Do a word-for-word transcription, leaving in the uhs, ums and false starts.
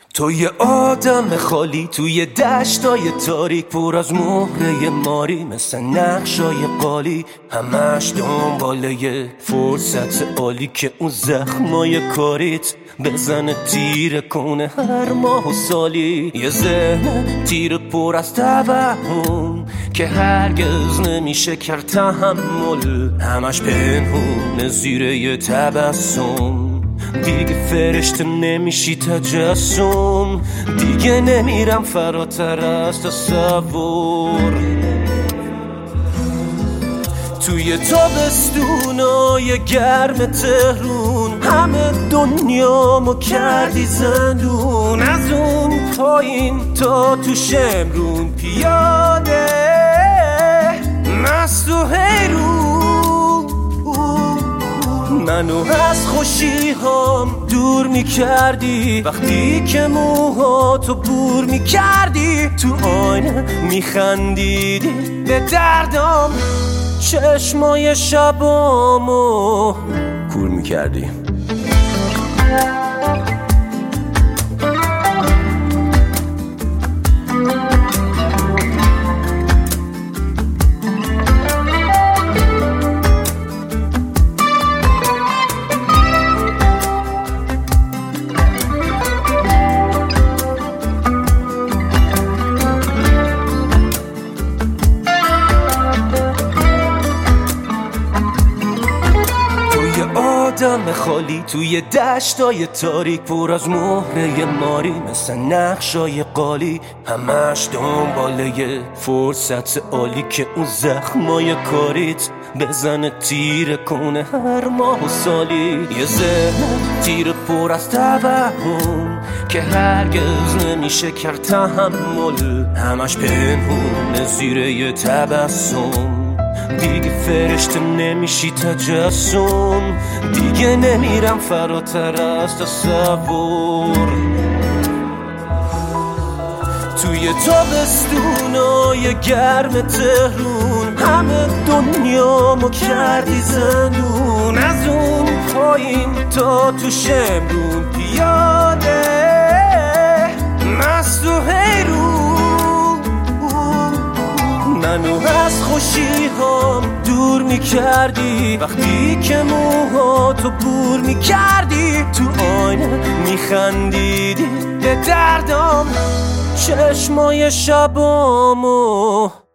تو یه آدم خالی توی دشتای تاریک، پر از مهره ماری مثل نقشای قالی، همش دنباله یه فرصت عالی که اون زخمای کاریت بزنه تیره کنه هر ماه و سالی. یه ذهن تیره پر از توهم که هرگز نمیشه کرد تحمل، همش پنهونه زیر یه تبسم. دیگه فرشته نمیشی تجسم، دیگه نمیرم فراتر از تصور. توی تابستونای گرم تهرون همه دنیامو کردی زندون، از اون پایین تا تو شمرون پیاده مست و حیرون. منو از خوشی هم دور میکردی وقتی که موهاتو بور میکردی، تو آینه میخندیدی به دردم، چشمای شبامو کور میکردی. آدم خالی توی دشتای تاریک، پر از مهره ماری مثل نقشای قالی، همش دنباله یه فرصت عالی که اون زخمای کاریت بزنه تیره کنه هر ماه و سالی. یه ذهن تیره پر از توهم که هرگز نمیشه کرد تحمل، همش پنهونه زیر یه تبسم. دیگه فرشته نمیشی تجسم، دیگه نمیرم فراتر از تصور. توی تابستونای گرم تهرون همه دنیامو کردی زندون، از اون پایین تا تو شمرون پیاده مست و حیرون. منو از خوشی هم دور میکردی وقتی که موهاتو بور میکردی، تو آینه میخندیدی به دردم، چشمای شبامو